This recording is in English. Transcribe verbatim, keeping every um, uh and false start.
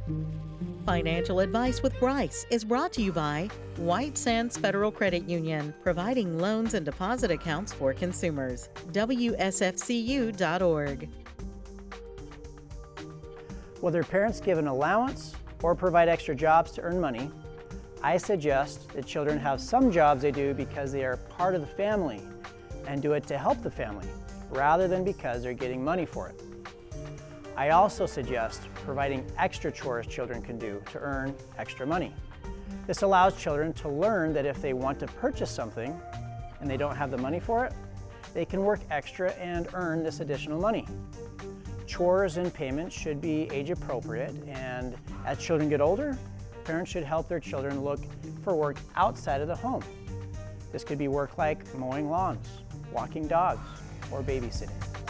Financial advice with Bryce is brought to you by White Sands Federal Credit Union, providing loans and deposit accounts for consumers. W S F C U dot org. Whether parents give an allowance or provide extra jobs to earn money, I suggest that children have some jobs they do because they are part of the family and do it to help the family, rather than because they're getting money for it. I also suggest providing extra chores children can do to earn extra money. This allows children to learn that if they want to purchase something and they don't have the money for it, they can work extra and earn this additional money. Chores and payments should be age appropriate, and as children get older, parents should help their children look for work outside of the home. This could be work like mowing lawns, walking dogs, or babysitting.